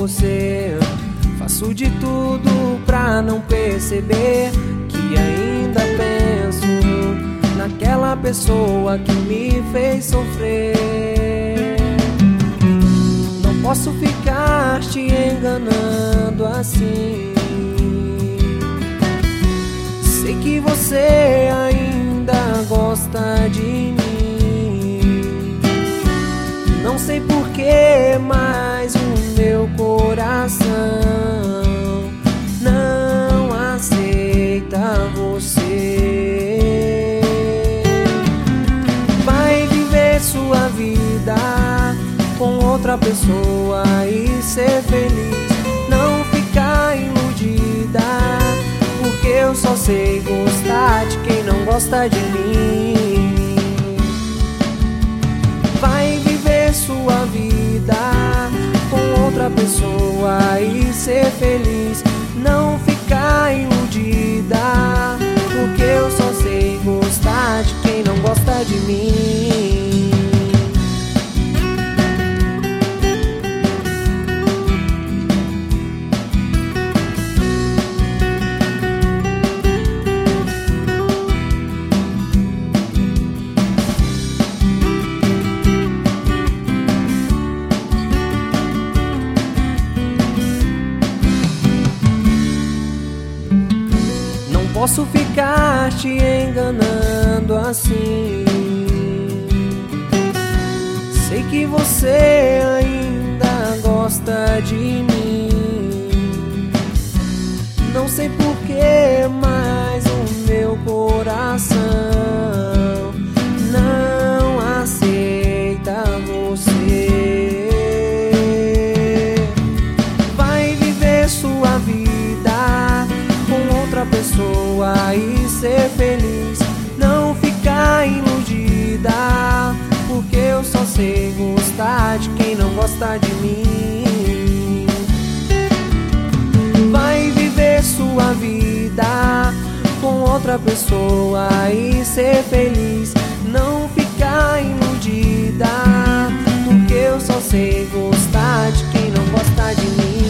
você. Faço de tudo pra não perceber que ainda penso naquela pessoa que me fez sofrer. Não posso ficar te enganando assim. Sei que você ainda gosta de mim. Não sei porquê, mas o meu coração não aceita você. Vai viver sua vida com outra pessoa e ser feliz. Não ficar iludida, porque eu só sei gostar de quem não gosta de mim. Vai viver sua vida com outra pessoa e ser feliz. Não ficar iludida, porque eu só sei gostar de quem não gosta de mim. Posso ficar te enganando assim. Sei que você ainda gosta de mim. Não sei porquê, mas o meu coração não aceita você. Vai viver sua vida com outra pessoa e ser feliz. Não ficar iludida, porque eu só sei gostar de quem não gosta de mim. Vai viver sua vida com outra pessoa e ser feliz. Não ficar iludida, porque eu só sei gostar de quem não gosta de mim.